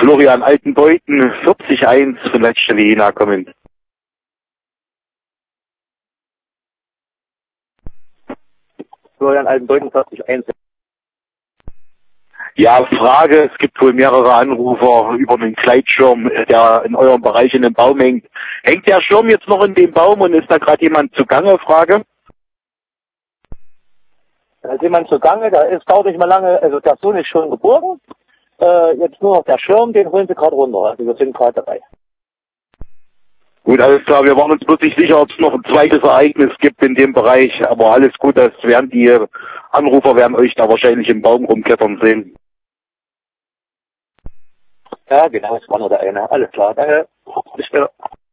Florian Altenbeuten, 40-1 von letzter Wiener kommen. Florian Altenbeuten, 40-1. Ja, Frage, es gibt wohl mehrere Anrufer über einen Gleitschirm, der in eurem Bereich in dem Baum hängt. Hängt der Schirm jetzt noch in dem Baum und ist da gerade jemand zugange? Frage. Da ist jemand zugange, da ist, dauert nicht mal lange, also der Sohn ist schon geborgen. Jetzt nur noch der Schirm, den holen sie gerade runter. Also wir sind gerade dabei. Gut, alles klar, wir waren uns bloß nicht sicher, ob es noch ein zweites Ereignis gibt in dem Bereich, aber alles gut, das werden die Anrufer werden euch da wahrscheinlich im Baum rumklettern sehen. Ja, genau, es war nur der eine. Alles klar, danke. Bis später.